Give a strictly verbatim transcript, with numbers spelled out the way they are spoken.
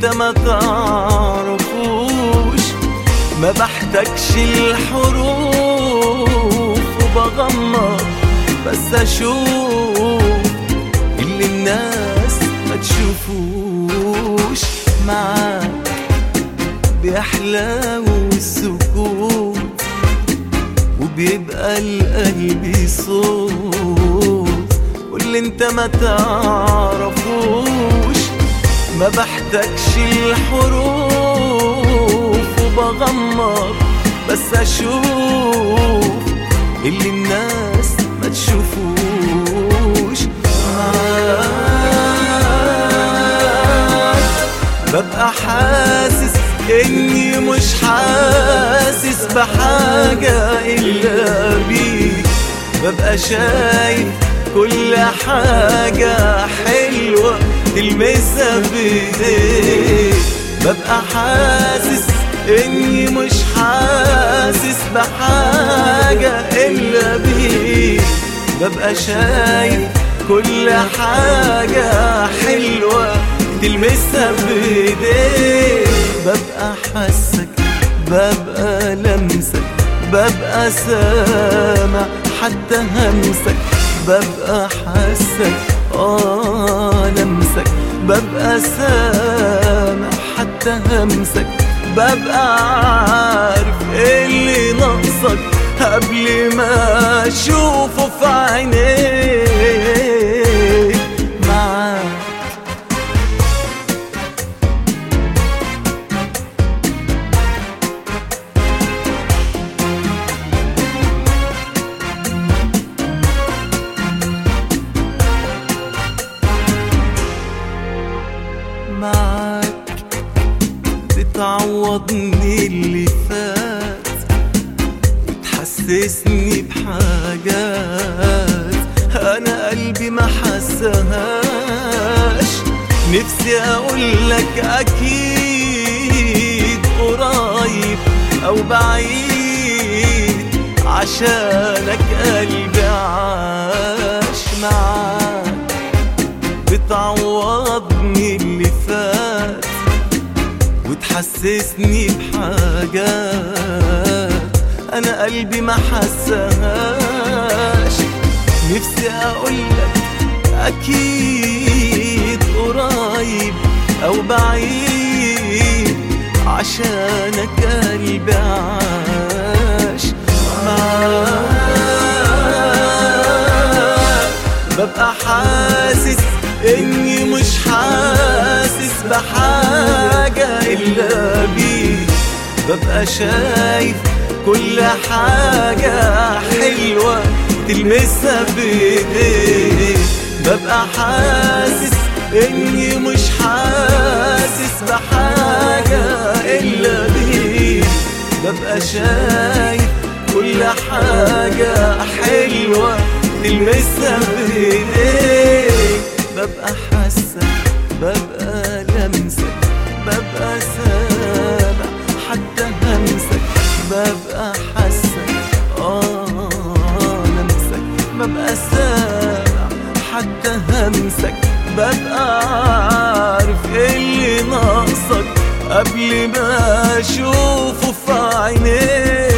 انت ما تعرفوش. ما بحتاجش الحروف وبغمض بس اشوف اللي الناس ما تشوفوش. معاك بيحلى السكوت وبيبقى القلب صوت واللي انت ما تعرفوش. ما بحتاجش الحروف وبغمض بس اشوف اللي الناس ما تشوفوش. معاك ببقى حاسس اني مش حاسس بحاجة الا بيك. ببقى شايف كل حاجة حلوة تلمسها بايديك. ببقى حاسس اني مش حاسس بحاجة الا بيك. ببقى شايف كل حاجة حلوة تلمسها بايديك. ببقى حاسك ببقى لمسك ببقى سامع حتى همسك. ببقى حاسك اه لمسك ببقى سامع حتى همسك. ببقى عارف اللي ناقصك قبل ما اشوفه في عينيك. معاك معاك بتعوضني اللي فات وتحسسني بحاجات انا قلبي ما حسهاش. نفسي اقولك اكيد قريب او بعيد عشانك قلبي عاش. معاك بتعوضني اللي فات وتحسسني بحاجات انا قلبي ما حسهاش. نفسي اقولك اكيد قريب او بعيد عشانك قلبي عاش. معاك ببقى حاسس اني مش حاسس بحاجة الا بيك. ببقى شايف كل حاجة حلوة تلمسها بايديك. ببقى حاسس اني مش حاسس بحاجة الا بيك. ببقى شايف كل حاجة حلوة تلمسها بايديك. ببقى حاسك ببقى لمسك ببقى سامع حتى همسك. ببقى حاسك اه لمسك ببقى سامع حتى همسك. ببقى عارف اللي ناقصك قبل ما اشوفه في عينيك.